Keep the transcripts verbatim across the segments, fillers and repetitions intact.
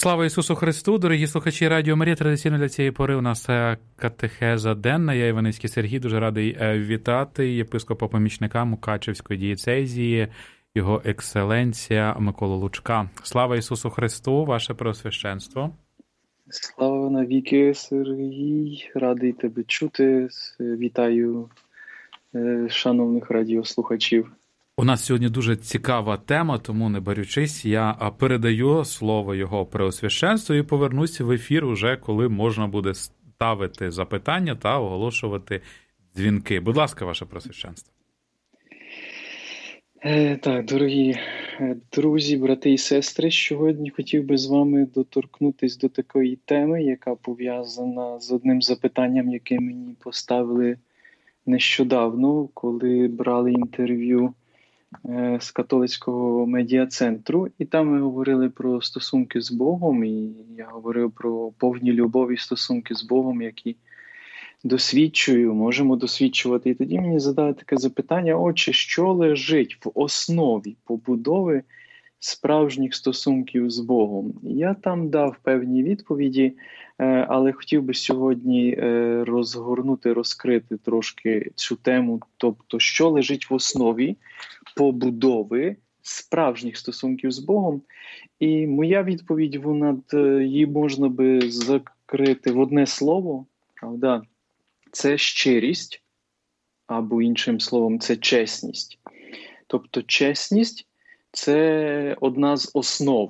Слава Ісусу Христу! Дорогі слухачі Радіо Марія, традиційно для цієї пори у нас катехеза денна. Я Іваницький Сергій, дуже радий вітати єпископа-помічника Мукачевської дієцезії, його екселенція Миколу Лучка. Слава Ісусу Христу, ваше Преосвященство! Слава навіки, Сергій! Радий тебе чути. Вітаю шановних радіослухачів. У нас сьогодні дуже цікава тема, тому не борючись, я передаю слово його Преосвященству і повернуся в ефір уже, коли можна буде ставити запитання та оголошувати дзвінки. Будь ласка, ваше Преосвященство. Е, так, дорогі друзі, брати і сестри, сьогодні хотів би з вами доторкнутися до такої теми, яка пов'язана з одним запитанням, яке мені поставили нещодавно, коли брали інтерв'ю з католицького медіа-центру, і там ми говорили про стосунки з Богом, і я говорив про повні любові стосунки з Богом, які досвідчую, можемо досвідчувати. І тоді мені задали таке запитання: отче, що лежить в основі побудови справжніх стосунків з Богом? І я там дав певні відповіді, але хотів би сьогодні розгорнути, розкрити трошки цю тему, тобто, що лежить в основі побудови справжніх стосунків з Богом. І моя відповідь, вона, її можна би закрити в одне слово, правда? Це щирість, або іншим словом, це чесність. Тобто чесність – це одна з основ.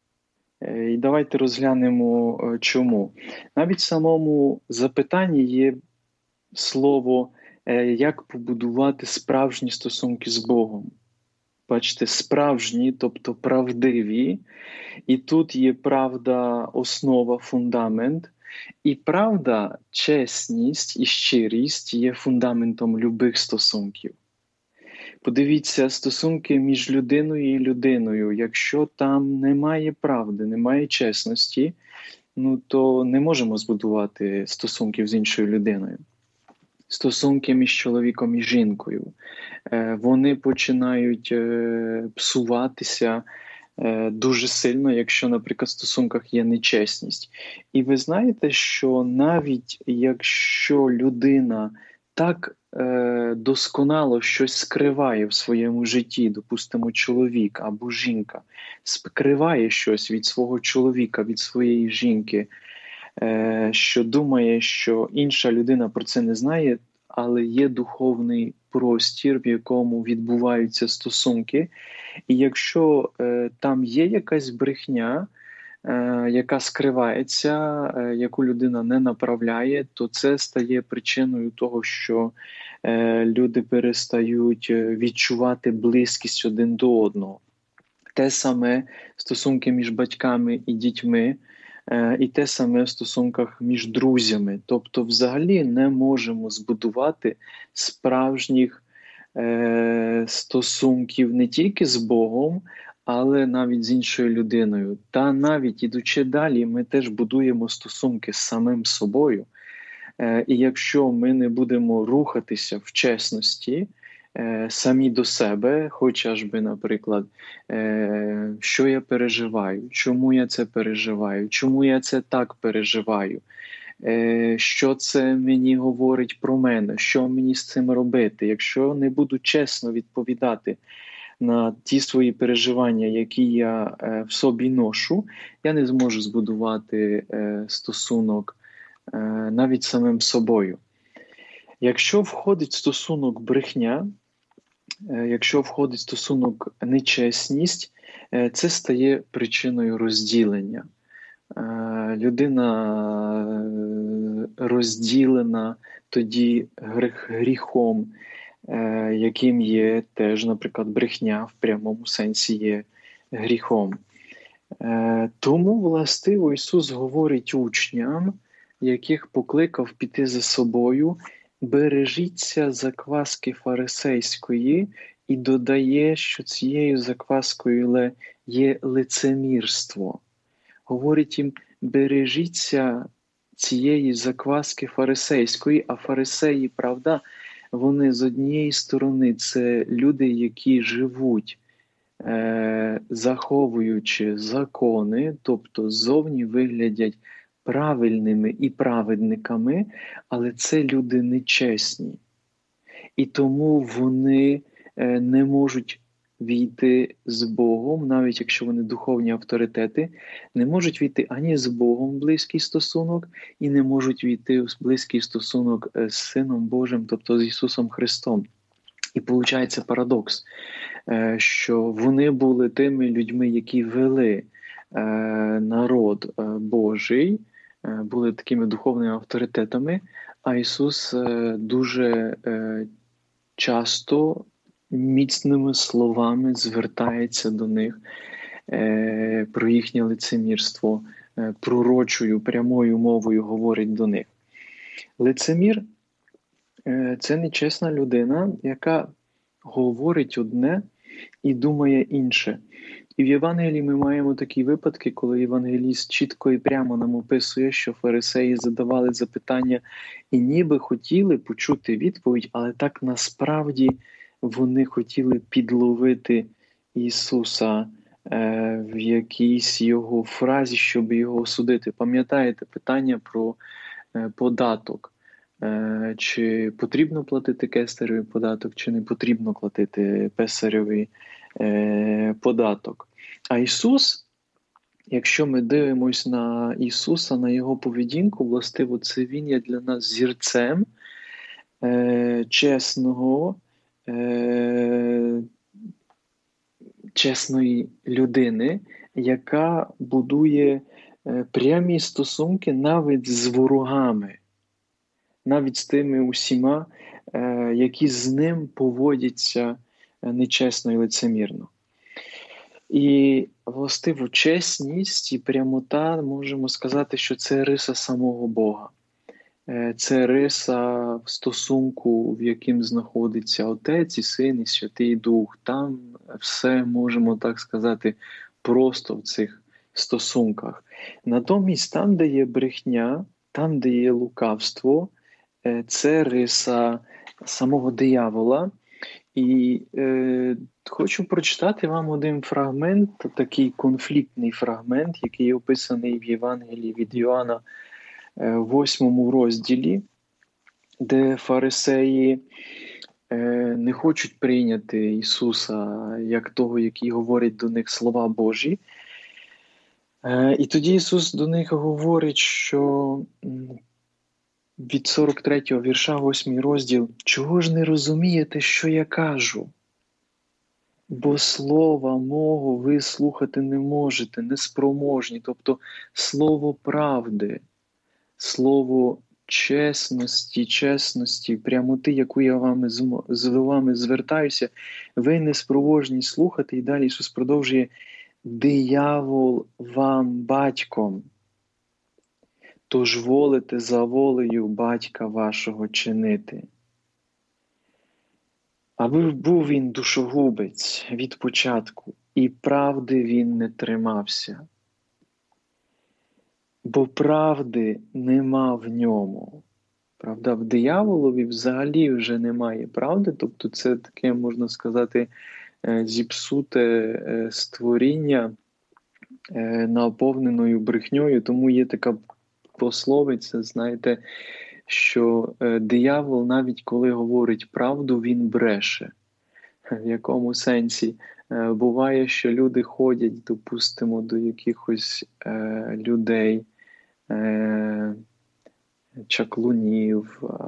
І давайте розглянемо, чому. Навіть в самому запитанні є слово, як побудувати справжні стосунки з Богом. Бачите, справжні, тобто правдиві. І тут є правда, основа, фундамент. І правда, чесність і щирість є фундаментом любих стосунків. Подивіться, стосунки між людиною і людиною. Якщо там немає правди, немає чесності, ну, то не можемо збудувати стосунків з іншою людиною. Стосунки між чоловіком і жінкою. Вони починають псуватися дуже сильно, якщо, наприклад, в стосунках є нечесність. І ви знаєте, що навіть якщо людина так е, досконало щось скриває в своєму житті, допустимо, чоловік або жінка, скриває щось від свого чоловіка, від своєї жінки, е, що думає, що інша людина про це не знає, але є духовний простір, в якому відбуваються стосунки. І якщо е, там є якась брехня, е, яка скривається, е, яку людина не направляє, то це стає причиною того, що е, люди перестають відчувати близькість один до одного. Те саме стосунки між батьками і дітьми, е, і те саме в стосунках між друзями. Тобто взагалі не можемо збудувати справжніх стосунків не тільки з Богом, але навіть з іншою людиною. Та навіть ідучи далі, ми теж будуємо стосунки з самим собою. І якщо ми не будемо рухатися в чесності самі до себе, хоча ж би, наприклад, що я переживаю, чому я це переживаю, чому я це так переживаю, що це мені говорить про мене, що мені з цим робити. Якщо не буду чесно відповідати на ті свої переживання, які я в собі ношу, я не зможу збудувати стосунок навіть самим собою. Якщо входить стосунок брехня, якщо входить стосунок нечесність, це стає причиною розділення. Людина розділена тоді гріхом, яким є теж, наприклад, брехня в прямому сенсі є гріхом. Тому, властиво, Ісус говорить учням, яких покликав піти за собою: бережіться закваски фарисейської, і додає, що цією закваскою є лицемірство. Говорить їм: бережіться цієї закваски фарисейської, а фарисеї, правда, вони з однієї сторони це люди, які живуть е, заховуючи закони, тобто ззовні виглядять правильними і праведниками, але це люди нечесні. І тому вони е, не можуть війти з Богом, навіть якщо вони духовні авторитети, не можуть війти ані з Богом в близький стосунок, і не можуть війти в близький стосунок з Сином Божим, тобто з Ісусом Христом. І виходить парадокс, е, що вони були тими людьми, які вели е, народ е, Божий, е, були такими духовними авторитетами, а Ісус е, дуже е, часто міцними словами звертається до них е, про їхнє лицемірство, е, пророчою, прямою мовою говорить до них. Лицемір е, – це нечесна людина, яка говорить одне і думає інше. І в Євангелії ми маємо такі випадки, коли євангеліст чітко і прямо нам описує, що фарисеї задавали запитання і ніби хотіли почути відповідь, але так насправді вони хотіли підловити Ісуса е, в якійсь його фразі, щоб його осудити. Пам'ятаєте питання про е, податок? Е, чи потрібно платити кесареві податок, чи не потрібно платити писареві е, податок? А Ісус, якщо ми дивимося на Ісуса, на Його поведінку, властиво це Він є для нас зірцем е, чесного, е, чесної людини, яка будує е, прямі стосунки навіть з ворогами, навіть з тими усіма, е, які з ним поводяться нечесно і лицемірно. І, властиво, чесність і прямота, можемо сказати, що це риса самого Бога. Це риса в стосунку, в яким знаходиться Отець і Син і Святий Дух. Там все, можемо так сказати, просто в цих стосунках. Натомість там, де є брехня, там, де є лукавство, це риса самого диявола. І е, хочу прочитати вам один фрагмент, такий конфліктний фрагмент, який описаний в Євангелії від Йоанна е, в восьмому розділі, де фарисеї е, не хочуть прийняти Ісуса як того, який говорить до них слова Божі. Е, і тоді Ісус до них говорить, що від сорок третього вірша, восьмий розділ. «Чого ж не розумієте, що я кажу? Бо слова мого ви слухати не можете, неспроможні». Тобто слово правди, слово чесності, чесності, прямоти, яку я вами, з вами звертаюся, ви неспроможні слухати. І далі Ісус продовжує: «Диявол вам батьком, тож волите за волею батька вашого чинити». Аби був він душогубець від початку, і правди він не тримався, бо правди нема в ньому. Правда, в дияволові взагалі вже немає правди, тобто це таке, можна сказати, зіпсуте створіння, наповненою брехньою, тому є така пословиця, знаєте, що е, диявол, навіть коли говорить правду, він бреше. В якому сенсі? Е, буває, що люди ходять, допустимо, до якихось е, людей, е, чаклунів, е,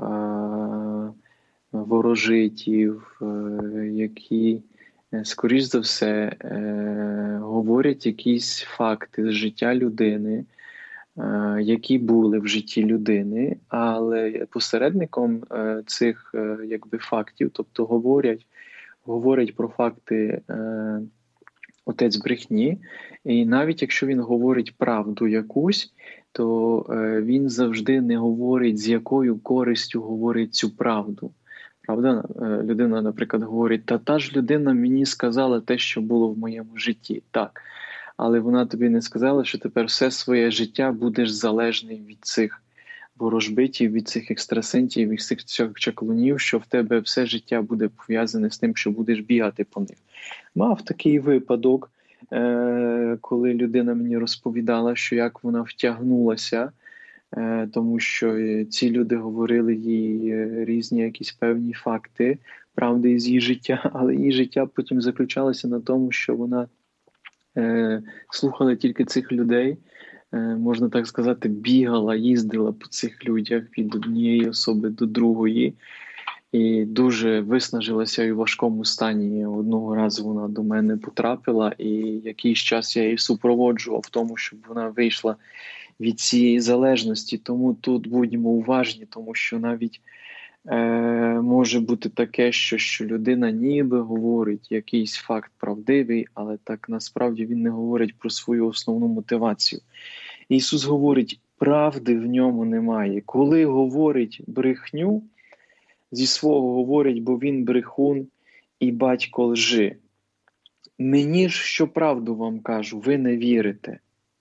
ворожитів, е, які, е, скоріш за все, е, говорять якісь факти з життя людини, які були в житті людини, але посередником цих якби фактів, тобто говорять, говорять про факти е, отець брехні, і навіть якщо він говорить правду якусь, то е, він завжди не говорить, з якою користю говорить цю правду. Правда, людина, наприклад, говорить: та та ж людина мені сказала те, що було в моєму житті. Так. Але вона тобі не сказала, що тепер все своє життя будеш залежний від цих ворожбитів, від цих екстрасенсів, від цих чаклунів, що в тебе все життя буде пов'язане з тим, що будеш бігати по них. Мав такий випадок, е- коли людина мені розповідала, що як вона втягнулася, е- тому що ці люди говорили їй різні якісь певні факти, правди із її життя, але її життя потім заключалося на тому, що вона е- слухала тільки цих людей, можна так сказати, бігала, їздила по цих людях від однієї особи до другої. І дуже виснажилася і в важкому стані. Одного разу вона до мене потрапила, і якийсь час я її супроводжував в тому, щоб вона вийшла від цієї залежності. Тому тут будьмо уважні, тому що навіть е, може бути таке, що, що людина ніби говорить якийсь факт правдивий, але так насправді він не говорить про свою основну мотивацію. Ісус говорить, правди в ньому немає. Коли говорить брехню, зі свого говорить, бо він брехун і батько лжи. Мені ж, що правду вам кажу, ви не вірите.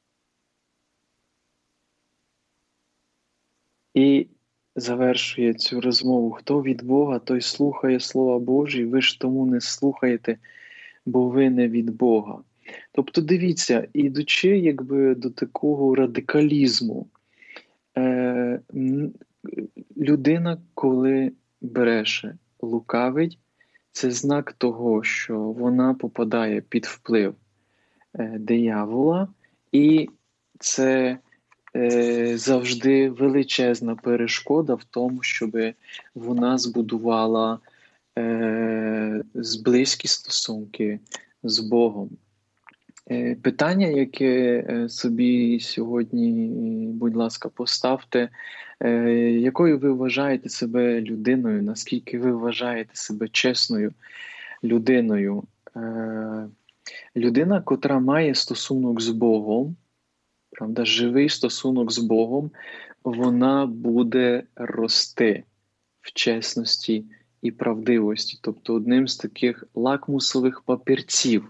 І завершує цю розмову. Хто від Бога, той слухає Слова Божі, ви ж тому не слухаєте, бо ви не від Бога. Тобто, дивіться, ідучи якби до такого радикалізму, е, людина, коли бреше, лукавить, це знак того, що вона попадає під вплив е, диявола, і це е, завжди величезна перешкода в тому, щоб вона збудувала е, близькі стосунки з Богом. Питання, яке собі сьогодні, будь ласка, поставте, якою ви вважаєте себе людиною, наскільки ви вважаєте себе чесною людиною? Людина, котра має стосунок з Богом, правда, живий стосунок з Богом, вона буде рости в чесності і правдивості. Тобто одним з таких лакмусових папірців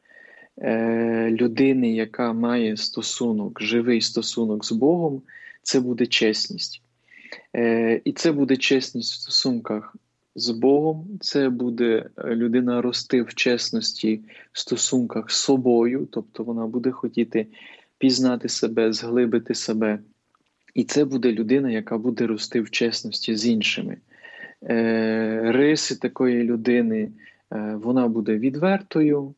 людини, яка має стосунок, живий стосунок з Богом, це буде чесність. І це буде чесність в стосунках з Богом, це буде людина рости в чесності в стосунках з собою, тобто вона буде хотіти пізнати себе, зглибити себе. І це буде людина, яка буде рости в чесності з іншими. Риси такої людини, вона буде відвертою,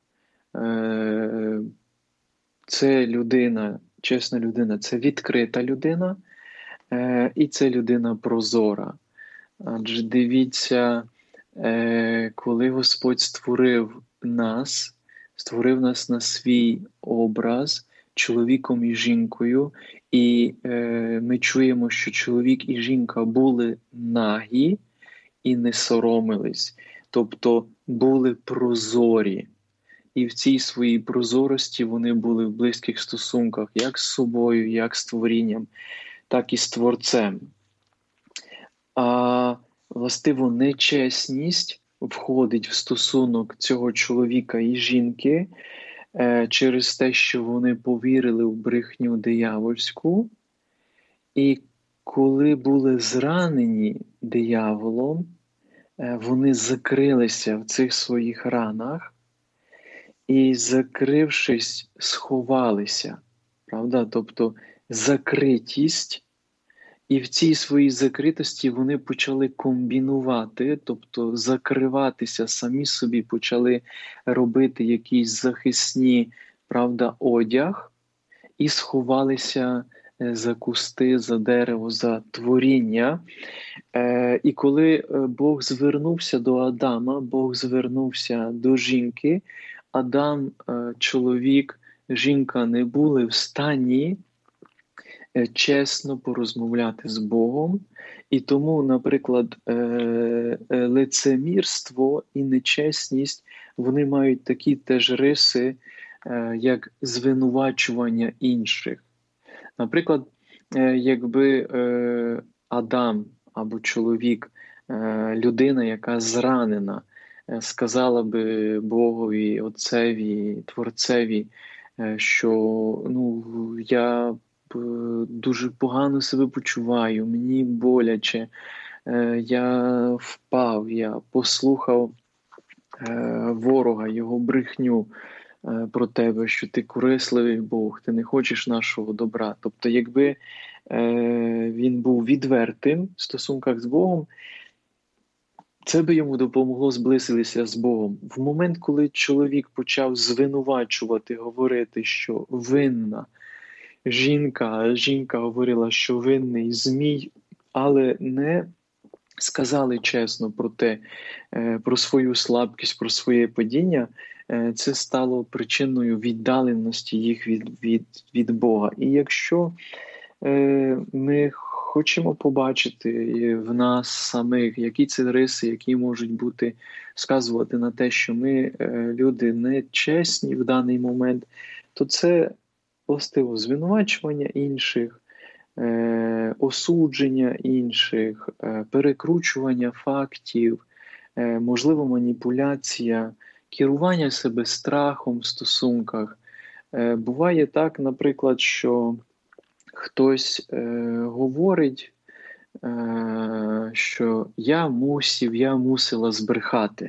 це людина, чесна людина, це відкрита людина, і це людина прозора. Адже дивіться, коли Господь створив нас, створив нас на свій образ, чоловіком і жінкою, і ми чуємо, що чоловік і жінка були нагі і не соромились, тобто були прозорі. І в цій своїй прозорості вони були в близьких стосунках як з собою, як з творінням, так і з Творцем. А властиво нечесність входить в стосунок цього чоловіка і жінки е, через те, що вони повірили в брехню диявольську. І коли були зранені дияволом, е, вони закрилися в цих своїх ранах, і, закрившись, сховалися, правда? Тобто закритість, і в цій своїй закритості вони почали комбінувати, тобто закриватися, самі собі почали робити якісь захисні, правда, одяг, і сховалися за кусти, за дерево, за творіння. Е, і коли Бог звернувся до Адама, Бог звернувся до жінки, Адам, чоловік, жінка не були в стані чесно порозмовляти з Богом. І тому, наприклад, лицемірство і нечесність, вони мають такі теж риси, як звинувачування інших. Наприклад, якби Адам або чоловік, людина, яка зранена, сказала би Богові, Отцеві, Творцеві, що ну, я дуже погано себе почуваю, мені боляче, я впав, я послухав ворога, його брехню про тебе, що ти корисливий Бог, ти не хочеш нашого добра. Тобто, якби він був відвертим в стосунках з Богом, це би йому допомогло зблизитися з Богом. В момент, коли чоловік почав звинувачувати, говорити, що винна жінка, жінка говорила, що винний змій, але не сказали чесно про те, про свою слабкість, про своє падіння, це стало причиною віддаленості їх від, від, від Бога. І якщо ми хочемо побачити в нас самих, які це риси, які можуть бути, сказувати на те, що ми люди нечесні в даний момент, то це властиво звинувачування інших, е, осудження інших, е, перекручування фактів, е, можливо, маніпуляція, керування себе страхом в стосунках. Е, буває так, наприклад, що хтось е, говорить, е, що я мусів, я мусила збрехати.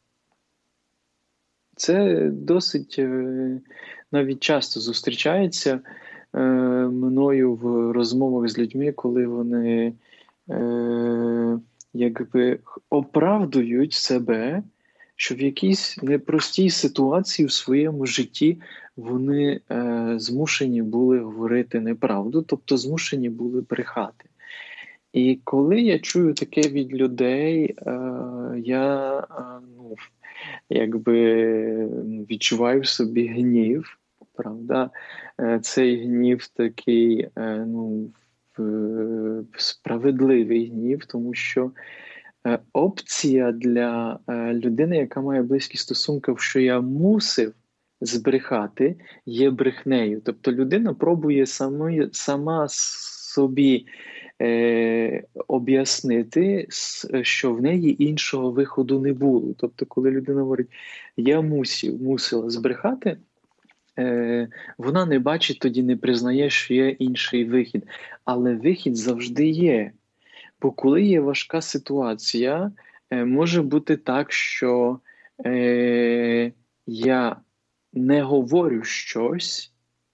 Це досить е, навіть часто зустрічається е, мною в розмовах з людьми, коли вони е, якби оправдують себе, що в якійсь непростій ситуації в своєму житті вони е, змушені були говорити неправду, тобто змушені були брехати. І коли я чую таке від людей, е, я е, ну, якби відчуваю в собі гнів, правда? Е, цей гнів такий е, ну, справедливий гнів, тому що е, опція для е, людини, яка має близькі стосунки, що я мусив збрехати, є брехнею. Тобто людина пробує сама, сама собі Е, об'яснити, що в неї іншого виходу не було. Тобто, коли людина говорить, я мусив, мусила збрехати, е, вона не бачить, тоді не признає, що є інший вихід. Але вихід завжди є. Бо коли є важка ситуація, е, може бути так, що е, я не говорю щось,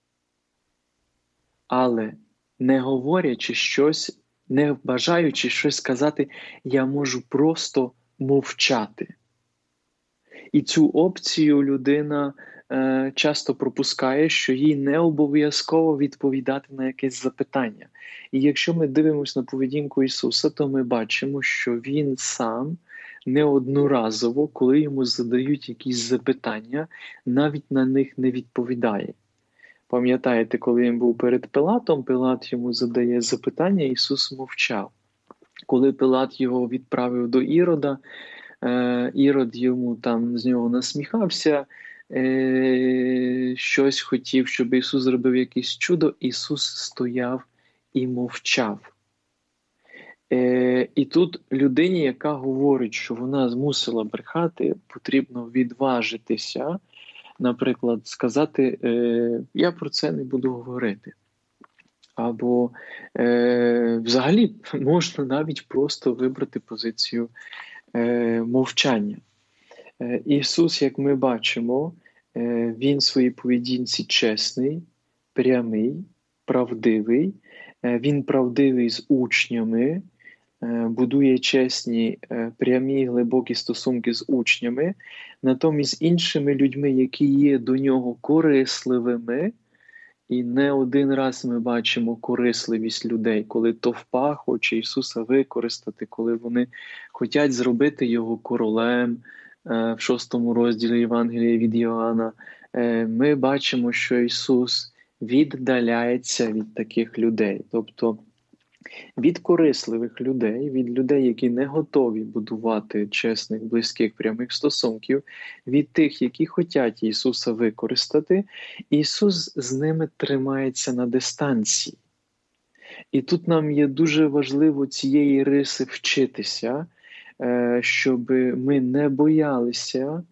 але не говорячи щось, не бажаючи щось сказати, я можу просто мовчати. І цю опцію людина е, часто пропускає, що їй не обов'язково відповідати на якесь запитання. І якщо ми дивимося на поведінку Ісуса, то ми бачимо, що Він сам неодноразово, коли йому задають якісь запитання, навіть на них не відповідає. Пам'ятаєте, коли він був перед Пилатом, Пилат йому задає запитання, Ісус мовчав. Коли Пилат його відправив до Ірода, Ірод йому там з нього насміхався, щось хотів, щоб Ісус зробив якесь чудо, Ісус стояв і мовчав. І тут людині, яка говорить, що вона змусила брехати, потрібно відважитися, наприклад, сказати, е, я про це не буду говорити. Або е, взагалі можна навіть просто вибрати позицію е, мовчання. Е, Ісус, як ми бачимо, е, Він в своїй поведінці чесний, прямий, правдивий. Е, він правдивий з учнями, будує чесні, прямі, глибокі стосунки з учнями, натомість іншими людьми, які є до нього корисливими, і не один раз ми бачимо корисливість людей, коли товпа хоче Ісуса використати, коли вони хочуть зробити Його королем в шостому розділі Євангелія від Йоанна, ми бачимо, що Ісус віддаляється від таких людей. Тобто від корисливих людей, від людей, які не готові будувати чесних, близьких, прямих стосунків, від тих, які хочуть Ісуса використати, Ісус з ними тримається на дистанції. І тут нам є дуже важливо цієї риси вчитися, щоб ми не боялися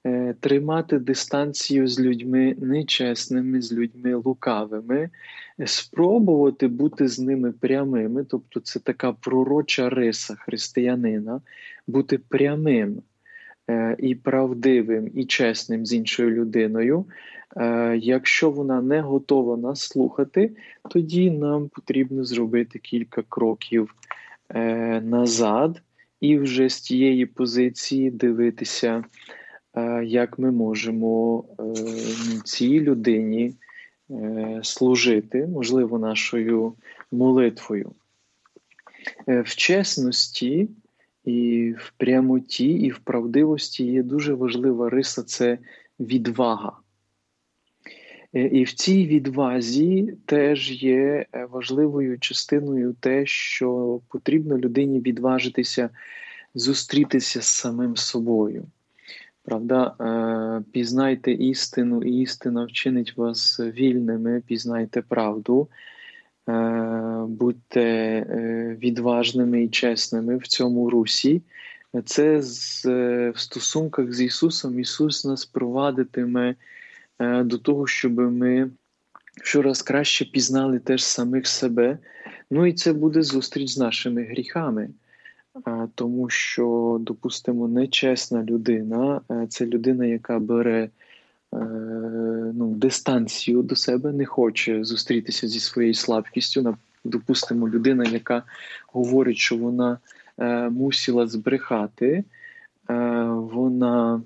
тримати дистанцію з людьми нечесними, з людьми лукавими, спробувати бути з ними прямими, тобто це така пророча риса християнина, бути прямим і правдивим, і чесним з іншою людиною. Якщо вона не готова нас слухати, тоді нам потрібно зробити кілька кроків назад і вже з тієї позиції дивитися, як ми можемо цій людині служити, можливо, нашою молитвою. В чесності і в прямоті, і в правдивості є дуже важлива риса – це відвага. І в цій відвазі теж є важливою частиною те, що потрібно людині відважитися зустрітися з самим собою. Правда, пізнайте істину, і істина вчинить вас вільними, пізнайте правду, будьте відважними і чесними в цьому русі. Це в стосунках з Ісусом. Ісус нас провадитиме до того, щоб ми щораз краще пізнали теж самих себе. Ну і це буде зустріч з нашими гріхами. Тому що, допустимо, нечесна людина – це людина, яка бере ну, дистанцію до себе, не хоче зустрітися зі своєю слабкістю. Допустимо, людина, яка говорить, що вона е, мусила збрехати, е, вона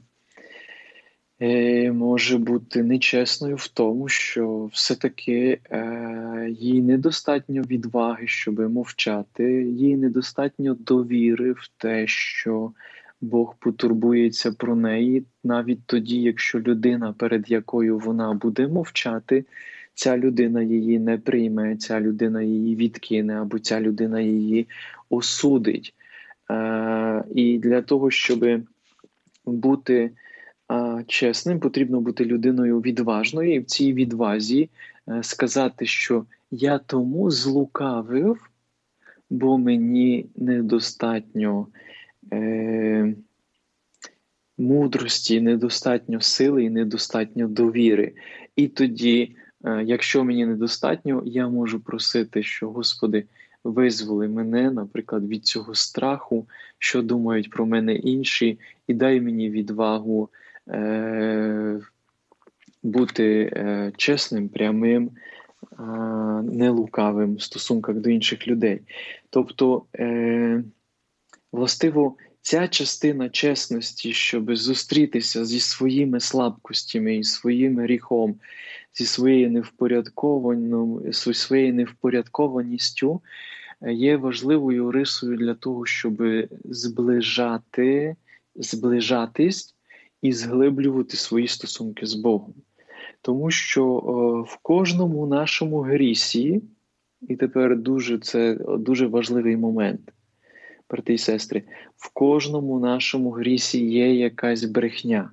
е, може бути нечесною в тому, що все-таки е, їй недостатньо відваги, щоб мовчати, їй недостатньо довіри в те, що Бог потурбується про неї, навіть тоді, якщо людина, перед якою вона буде мовчати, ця людина її не прийме, ця людина її відкине, або ця людина її осудить. Е, і для того, щоб бути е, чесним, потрібно бути людиною відважною, і в цій відвазі е, сказати, що я тому злукавив, бо мені недостатньо Е, мудрості, недостатньо сили і недостатньо довіри. І тоді, е, якщо мені недостатньо, я можу просити, що, Господи, визволи мене, наприклад, від цього страху, що думають про мене інші, і дай мені відвагу е, бути е, чесним, прямим, е, нелукавим в стосунках до інших людей. Тобто, е, властиво, ця частина чесності, щоб зустрітися зі своїми слабкостями і своїм гріхом, зі своєю невпорядкованістю, зі своєю невпорядкованістю, є важливою рисою для того, щоб зближати, зближатись і зглиблювати свої стосунки з Богом. Тому що о, в кожному нашому грісі, і тепер дуже, це дуже важливий момент, брати і сестри, в кожному нашому грісі є якась брехня.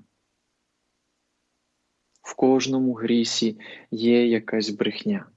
В кожному грісі є якась брехня.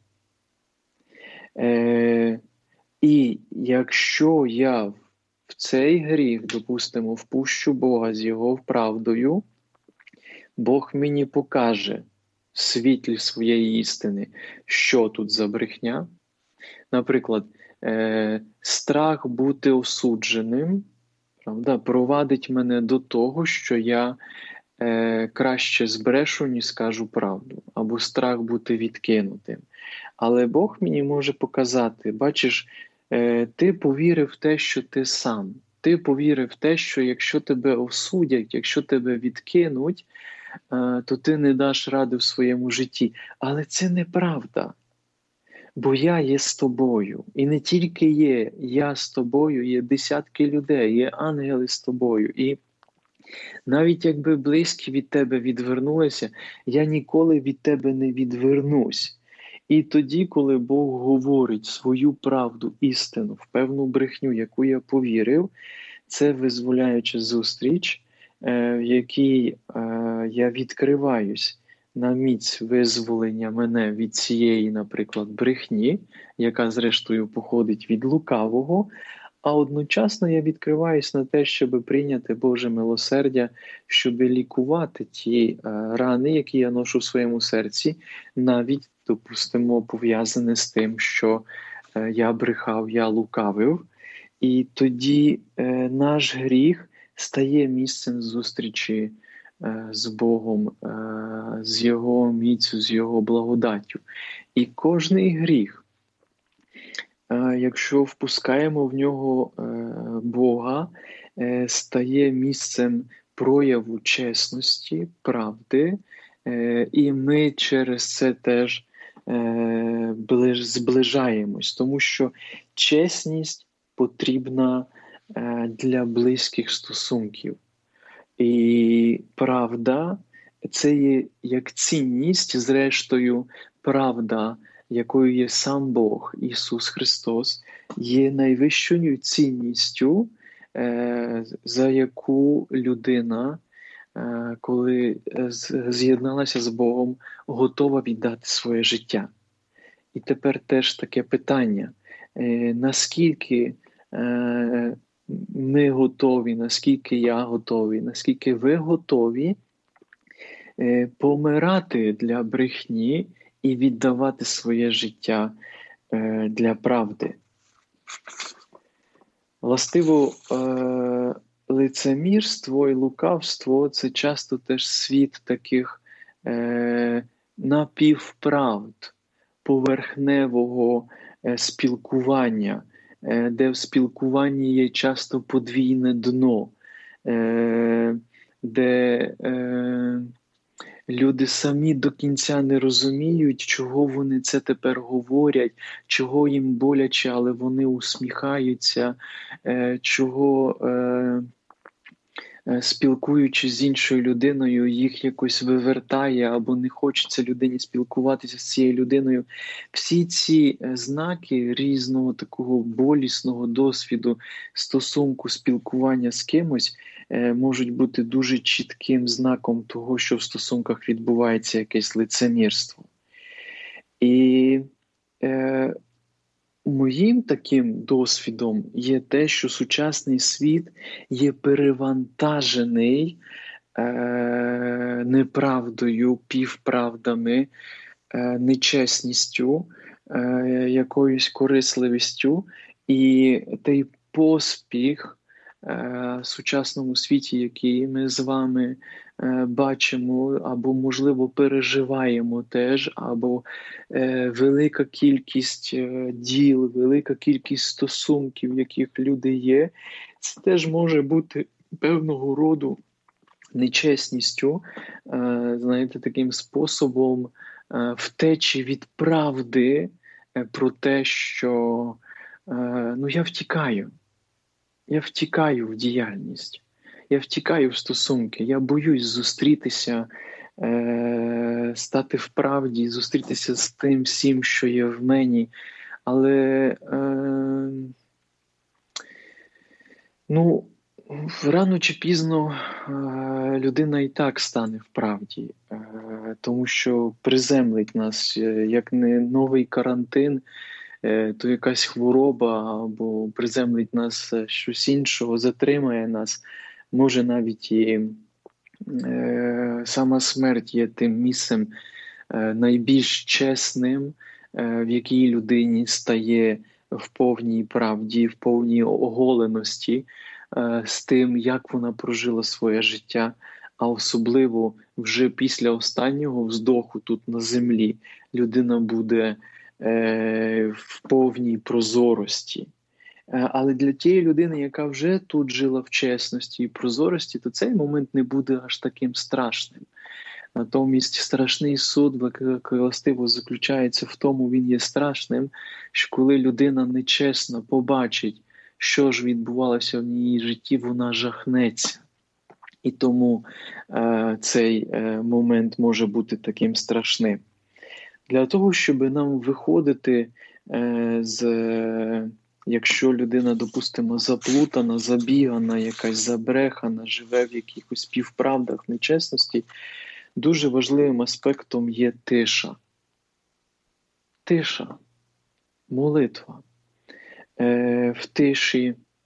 Е, і якщо я в цей гріх, допустимо, впущу Бога з Його правдою, Бог мені покаже в світлі своєї істини, що тут за брехня. Наприклад, Е, страх бути осудженим, правда, провадить мене до того, що я е, краще збрешу, ніж скажу правду, або страх бути відкинутим. Але Бог мені може показати, бачиш, е, ти повірив в те, що ти сам. Ти повірив в те, що якщо тебе осудять, якщо тебе відкинуть, е, то ти не даш ради в своєму житті. Але це неправда. Бо я є з тобою. І не тільки є я з тобою, є десятки людей, є ангели з тобою. І навіть якби близькі від тебе відвернулися, я ніколи від тебе не відвернусь. І тоді, коли Бог говорить свою правду, істину, в певну брехню, яку я повірив, це визволяюча зустріч, в якій я відкриваюсь на міць визволення мене від цієї, наприклад, брехні, яка зрештою походить від лукавого, а одночасно я відкриваюсь на те, щоб прийняти Боже милосердя, щоб лікувати ті е, рани, які я ношу в своєму серці, навіть, допустимо, пов'язане з тим, що е, я брехав, я лукавив. І тоді е, наш гріх стає місцем зустрічі е, з Богом, е, з Його міцю, з Його благодаттю. І кожний гріх, е, якщо впускаємо в нього е, Бога, е, стає місцем прояву чесності, правди, е, і ми через це теж е, ближ, зближаємось, тому що чесність потрібна е, для близьких стосунків. І правда – це є як цінність, зрештою, правда, якою є сам Бог, Ісус Христос, є найвищою цінністю, е, за яку людина, е, коли з'єдналася з Богом, готова віддати своє життя. І тепер теж таке питання, е, наскільки е, ми готові, наскільки я готовий, наскільки ви готові е, помирати для брехні і віддавати своє життя е, для правди. Властиво, е, лицемірство і лукавство – це часто теж світ таких е, напівправд, поверхневого е, спілкування, е, де в спілкуванні є часто подвійне дно, е, де е, люди самі до кінця не розуміють, чого вони це тепер говорять, чого їм боляче, але вони усміхаються, е, чого, е, е, спілкуючись з іншою людиною, їх якось вивертає або не хочеться людині спілкуватися з цією людиною. Всі ці е, знаки різного такого болісного досвіду, стосунку, спілкування з кимось, можуть бути дуже чітким знаком того, що в стосунках відбувається якесь лицемірство. І е, моїм таким досвідом є те, що сучасний світ є перевантажений е, неправдою, півправдами, е, нечесністю, е, якоюсь корисливістю, і той поспіх в сучасному світі, який ми з вами е, бачимо, або, можливо, переживаємо теж, або е, велика кількість е, діл, велика кількість стосунків, в яких люди є, це теж може бути певного роду нечесністю, е, знаєте, таким способом е, втечі від правди е, про те, що е, ну, я втікаю. Я втікаю в діяльність, я втікаю в стосунки, я боюсь зустрітися, е, стати в правді, зустрітися з тим всім, що є в мені. Але е, ну, рано чи пізно е, людина і так стане в правді, е, тому що приземлить нас, е, як не новий карантин, то якась хвороба або приземлить нас щось іншого, затримає нас. Може навіть і е, сама смерть є тим місцем е, найбільш чесним, е, в якій людині стає в повній правді, в повній оголеності е, з тим, як вона прожила своє життя, а особливо вже після останнього вздоху тут на землі людина буде в повній прозорості. Але для тієї людини, яка вже тут жила в чесності і прозорості, то цей момент не буде аж таким страшним. Натомість страшний суд, властиво, заключається в тому, він є страшним, що коли людина нечесно побачить, що ж відбувалося в її житті, вона жахнеться. І тому е, цей е, момент може бути таким страшним. Для того, щоб нам виходити е, з, е, якщо людина, допустимо, заплутана, забігана, якась забрехана, живе в якихось півправдах, нечесності, дуже важливим аспектом є тиша. Тиша, молитва. Е, в тиші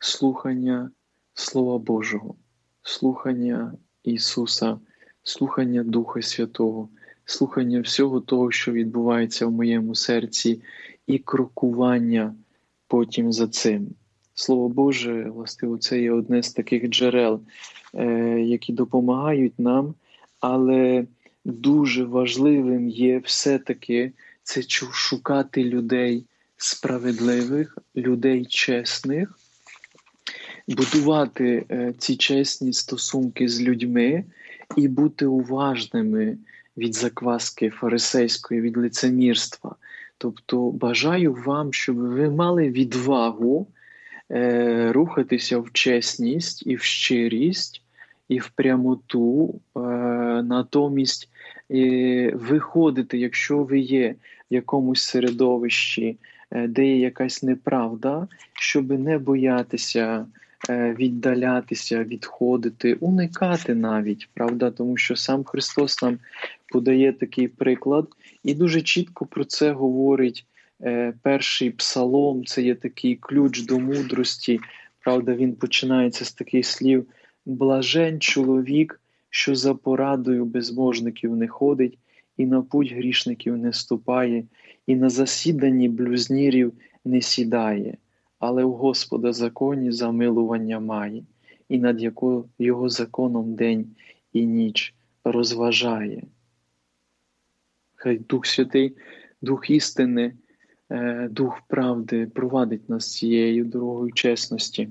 слухання Слова Божого, слухання Ісуса, слухання Духа Святого, слухання всього того, що відбувається в моєму серці, і крокування потім за цим. Слово Боже, власне, це є одне з таких джерел, е, які допомагають нам, але дуже важливим є все-таки це шукати людей справедливих, людей чесних, будувати е, ці чесні стосунки з людьми і бути уважними від закваски фарисейської, від лицемірства. Тобто бажаю вам, щоб ви мали відвагу е, рухатися в чесність і в щирість, і в прямоту, е, натомість е, виходити, якщо ви є в якомусь середовищі, е, де є якась неправда, щоб не боятися е, віддалятися, відходити, уникати навіть, правда? Тому що сам Христос нам подає такий приклад, і дуже чітко про це говорить е, перший псалом, це є такий ключ до мудрості, правда, він починається з таких слів: «Блажен чоловік, що за порадою безбожників не ходить, і на путь грішників не ступає, і на засіданні блюзнірів не сідає, але у Господа законі замилування має, і над яко, його законом день і ніч розважає». Хай Дух Святий, Дух істини, Дух правди провадить нас цією дорогою чесності.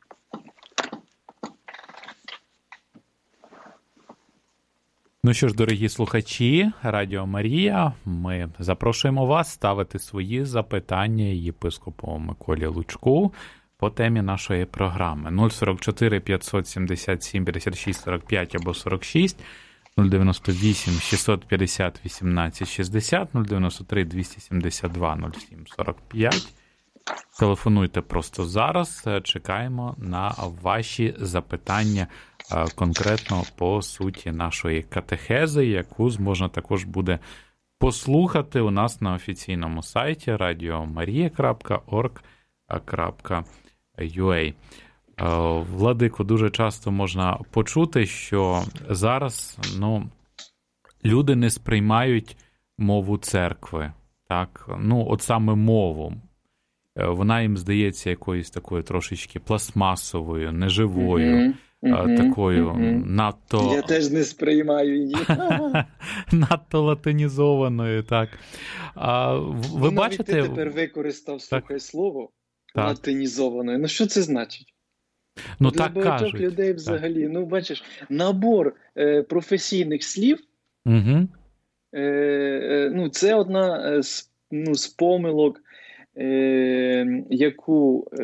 Ну що ж, дорогі слухачі Радіо Марія, ми запрошуємо вас ставити свої запитання єпископу Миколі Лучку по темі нашої програми. нуль сорок чотири п'ятсот сімдесят сім п'ятдесят шість сорок п'ять або сорок шість, нуль дев'яносто вісім шістсот п'ятдесят вісімнадцять шістдесят, нуль дев'яносто три двісті сімдесят два нуль сім сорок п'ять. Телефонуйте просто зараз, чекаємо на ваші запитання конкретно по суті нашої катехези, яку можна також буде послухати у нас на офіційному сайті радіомарія крапка орг крапка ю а. Владико, дуже часто можна почути, що зараз ну, люди не сприймають мову церкви. Так? Ну, от саме мову. Вона їм здається якоюсь такою трошечки пластмасовою, неживою, mm-hmm. Mm-hmm. такою mm-hmm. надто... Я теж не сприймаю її. Надто латинізованою, так. А, ви ну, бачите... Ти тепер використав, слухай, слово так. латинізованою. Ну, що це значить? Ну, для так багатьох кажуть. людей взагалі, так. ну, бачиш, набор е, професійних слів, угу. е, е, ну, це одна з, ну, з помилок, е, яку, е,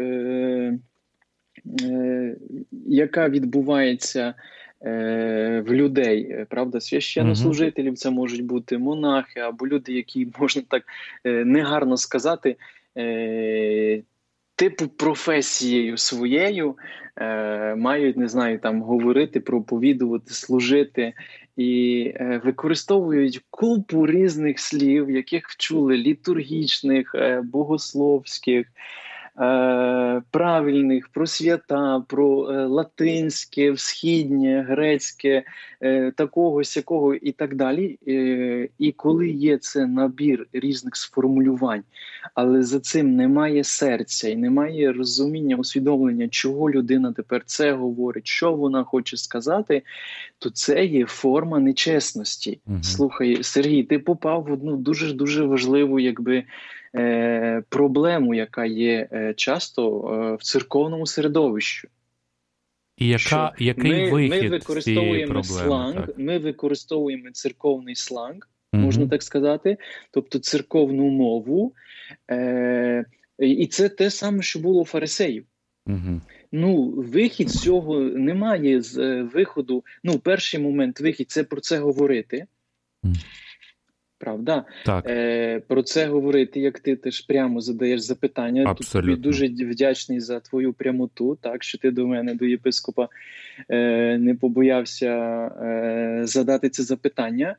е, яка відбувається е, в людей, правда, священнослужителів, це можуть бути монахи, або люди, які, можна так е, негарно сказати, е, типу професією своєю е, мають, не знаю, там говорити, проповідувати, служити і е, використовують купу різних слів, яких вчули літургічних, е, богословських, е, правильних, про свята, про е, латинське, східнє, грецьке, е, такого, сякого і так далі. Е, і коли є це набір різних сформулювань, але за цим немає серця і немає розуміння, усвідомлення, чого людина тепер це говорить, що вона хоче сказати, то це є форма нечесності. Угу. Слухай, Сергій, ти попав в одну дуже-дуже важливу якби, е, проблему, яка є е, часто е, в церковному середовищі. І яка, який ми, вихід ми використовуємо з цієї проблеми? Сланг, ми використовуємо церковний сланг, можна mm-hmm. так сказати, тобто церковну мову. Е- і це те саме, що було у фарисеїв. Mm-hmm. Ну, вихід з цього немає з е, виходу. Ну, перший момент вихід – це про це говорити. Mm-hmm. Правда? Так. Е, про це говорити, як ти теж прямо задаєш запитання. Абсолютно. Тут тобі дуже вдячний за твою прямоту, так, що ти до мене, до єпископа, е, не побоявся е, задати це запитання.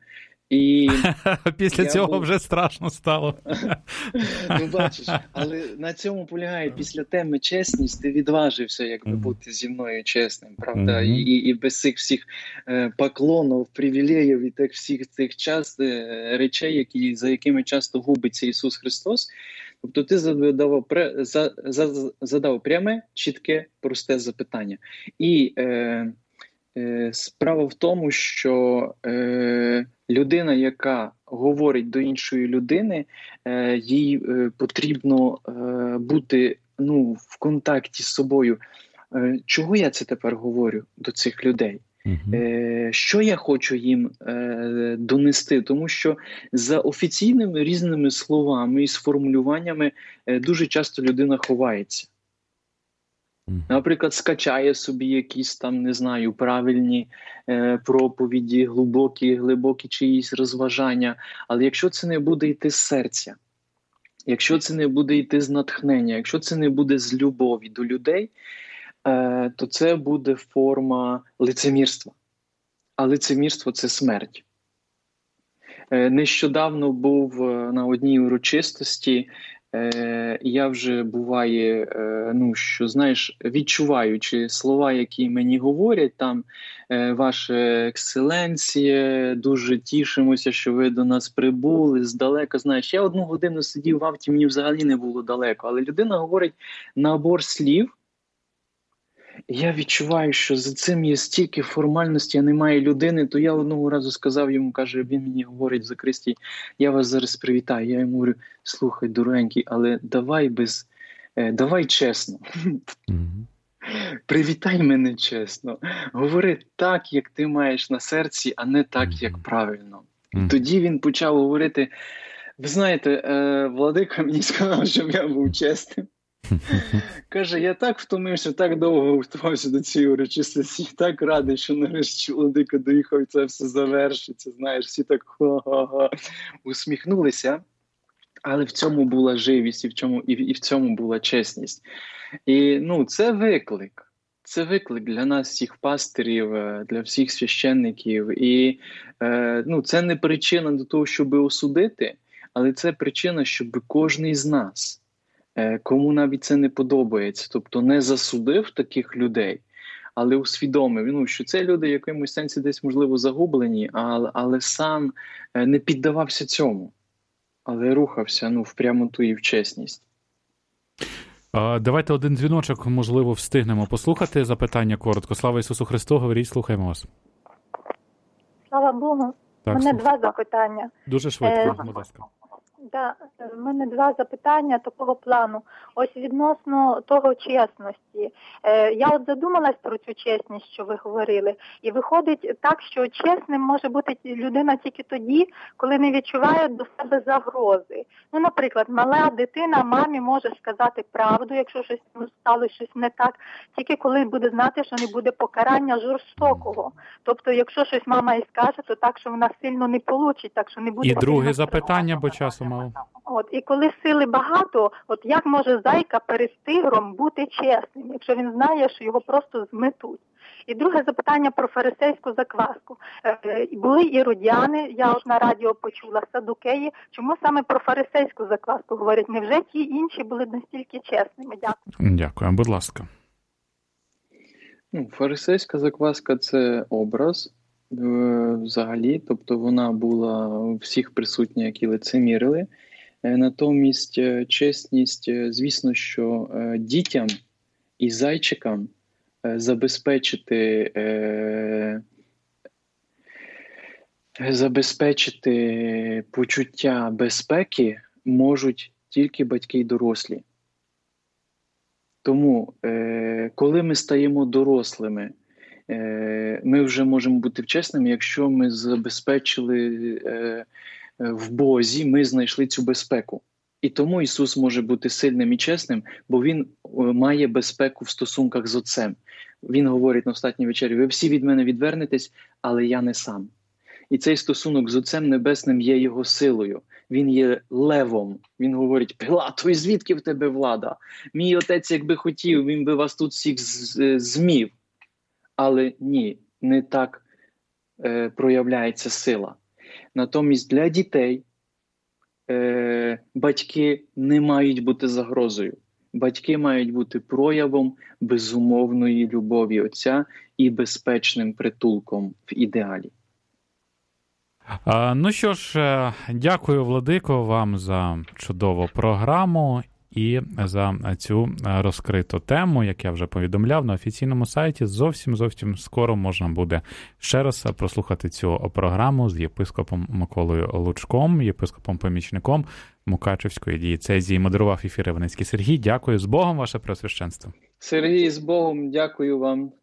І після цього був... вже страшно стало. Ну, бачиш, але на цьому полягає, після теми чесність, ти відважився, якби, бути зі мною чесним, правда? Mm-hmm. І, і без цих всіх е, поклонів, привілеїв і тих всіх цих часто, е, речей, які, за якими часто губиться Ісус Христос. Тобто ти задав, за, за, задав пряме, чітке, просте запитання. І е, е, справа в тому, що е, людина, яка говорить до іншої людини, е, їй е, потрібно е, бути, ну, в контакті з собою. Е, чого я це тепер говорю до цих людей? Uh-huh. Е, що я хочу їм е, донести? Тому що за офіційними різними словами і сформулюваннями е, дуже часто людина ховається. Uh-huh. Наприклад, скачає собі якісь там, не знаю, правильні е, проповіді, глибокі, глибокі чиїсь розважання. Але якщо це не буде йти з серця, якщо це не буде йти з натхнення, якщо це не буде з любові до людей, то це буде форма лицемірства. А лицемірство – це смерть. Нещодавно був на одній урочистості, і я вже буває, ну, що, знаєш, відчуваючи слова, які мені говорять, там, «Ваша екселенція, дуже тішимося, що ви до нас прибули, здалека». Знаєш, я одну годину сидів в авті, мені взагалі не було далеко, але людина говорить набор слів. Я відчуваю, що за цим є стільки формальності, а немає людини, то я одного разу сказав йому, каже, він мені говорить в закристі, я вас зараз привітаю. Я йому говорю, слухай, дорогенький, але давай без, е, давай чесно. Mm-hmm. Привітай мене чесно. Говори так, як ти маєш на серці, а не так, mm-hmm. як правильно. Mm-hmm. Тоді він почав говорити, ви знаєте, е, владика мені сказав, щоб я був чесним. Каже, я так втомився, так довго готувався до цієї урочистості, так радий, що нарешті владика доїхав і це все завершиться. Знаєш, всі так ха-ха-ха усміхнулися, але в цьому була живість і в цьому, і, і в цьому була чесність. І, ну, це виклик. Це виклик для нас, всіх пастирів, для всіх священників. І, е, ну, це не причина до того, щоб осудити, але це причина, щоб кожен з нас, кому навіть це не подобається, тобто не засудив таких людей, але усвідомив, ну, що це люди в якомусь сенсі десь, можливо, загублені, але, але сам не піддавався цьому, але рухався, ну, в прямоту і в чесність. Давайте один дзвіночок, можливо, встигнемо послухати запитання коротко. Слава Ісусу Христу, говоріть, слухаємо вас. Слава Богу. У мене слух. два запитання. Дуже швидко, будь ласка. Да, в мене два запитання такого плану. Ось відносно того чесності. Е, я от задумалась про цю чесність, що ви говорили. І виходить так, що чесним може бути людина тільки тоді, коли не відчуває до себе загрози. Ну, наприклад, мала дитина мамі може сказати правду, якщо щось сталося щось не так, тільки коли буде знати, що не буде покарання жорстокого. Тобто, якщо щось мама і скаже, то так, що вона сильно не получить, так що не буде... І друге запитання, бо часу мало. От, і коли сили багато, от як може зайка перед тигром бути чесним, якщо він знає, що його просто зметуть? І друге запитання про фарисейську закваску. Е, були іродяни, я ж на радіо почула, садукеї. Чому саме про фарисейську закваску говорять? Невже ті інші були настільки чесними? Дякую. Дякую. Будь ласка. Ну, фарисейська закваска – це образ взагалі, тобто вона була всіх присутня, які лицемірили. Натомість чесність, звісно, що дітям і зайчикам забезпечити, забезпечити почуття безпеки можуть тільки батьки й дорослі. Тому, коли ми стаємо дорослими, ми вже можемо бути чесними, якщо ми забезпечили в Бозі, ми знайшли цю безпеку. І тому Ісус може бути сильним і чесним, бо Він має безпеку в стосунках з Отцем. Він говорить на останній вечері, ви всі від мене відвернетесь, але я не сам. І цей стосунок з Отцем Небесним є Його силою. Він є левом. Він говорить, Пилату, і звідки в тебе влада? Мій Отець, якби хотів, він би вас тут всіх змів. Але ні, не так е, проявляється сила. Натомість для дітей е, батьки не мають бути загрозою. Батьки мають бути проявом безумовної любові Отця і безпечним притулком в ідеалі. Ну що ж, дякую, Владико, вам за чудову програму і за цю розкриту тему, як я вже повідомляв, на офіційному сайті зовсім-зовсім скоро можна буде ще раз прослухати цю програму з єпископом Миколою Лучком, єпископом-помічником Мукачевської дієцезії. Модерував ефір Іваницький Сергій. Дякую. З Богом, ваше Преосвященство. Сергій, з Богом. Дякую вам.